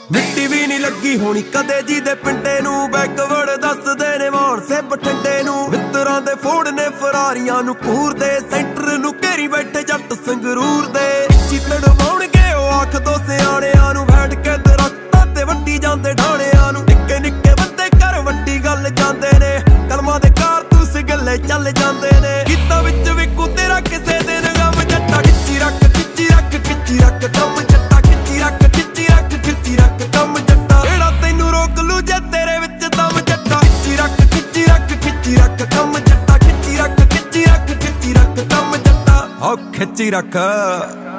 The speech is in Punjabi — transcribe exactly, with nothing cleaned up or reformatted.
ਮਿੱਟੀ ਵੀ ਨਹੀਂ ਲੱਗੀ ਹੋਣੀ ਕਦੇ ਜੀ ਦੇ ਪਿੰਡੇ ਨੂੰ। ਬੈਕਵਰਡ ਦੱਸਦੇ ਨੇ ਮਾਣ ਸੇ ਬਠਿੰਡੇ ਨੂੰ। ਮਿੱਤਰਾਂ ਦੇ ਫੋੜ ਨੇ ਫਰਾਰੀਆਂ ਨੂੰ ਘੂਰਦੇ। ਸੈਂਟਰ ਨੂੰ ਘੇਰੀ ਬੈਠੇ ਜੱਟ ਸੰਗਰੂਰ ਦੇ। ਚੀਤੜ ਪਾਉਣਗੇ ਉਹ ਆਖ ਦੋ ਸਿਆਣਿਆਂ ਨੂੰ। ਬੈਠ ਕੇ ਦਰਖਤਾਂ ਤੇ ਵੱਢੀ ਜਾਂਦੇ ਢਾਣਿਆਂ ਨੂੰ। ਨਿੱਕੇ ਨਿੱਕੇ ਬੰਦੇ ਘਰ ਵੱਡੀ ਗੱਲ ਜਾਂਦੇ ਨੇ। ਕਲਮਾਂ ਦੇ ਕਾਰਤੂਸ ਗੱਲੇ ਚੱਲ ਜਾਂਦੇ ਨੇ। ਗੀਤਾਂ ਵਿੱਚ ਵਿਕੂ ਤੇਰਾ ਕਿਸੇ ਦਿਨ ਗਮ। ਜੱਟਾ ਖਿੱਚੀ ਰੱਖ ਖਿੱਚੀ ਰੱਖ ਖਿੱਚੀ ਰੱਖ ਕੰਮ ਜੱਟਾ ਖਿੱਚੀ ਰੱਖ ਖਿੱਚੀ ਰੱਖ ਖਿੱਚੀ ਰੱਖ ਕੰਮ ਜੱਟਾ। ਜਿਹੜਾ ਤੈਨੂੰ ਰੋਕ ਲੂ ਜੇ ਤੇਰੇ ਵਿੱਚ ਦਮ। ਜੱਟਾ ਖਿੱਚੀ ਰੱਖ ਖਿੱਚੀ ਰੱਖ ਖਿੱਚੀ ਰੱਖ ਕੰਮ ਜੱਟਾ ਖਿੱਚੀ ਰੱਖ ਖਿੱਚੀ ਰੱਖ ਖਿੱਚੀ ਰੱਖ ਕੰਮ ਜੱਟਾ। ਓ ਖਿੱਚੀ ਰੱਖ।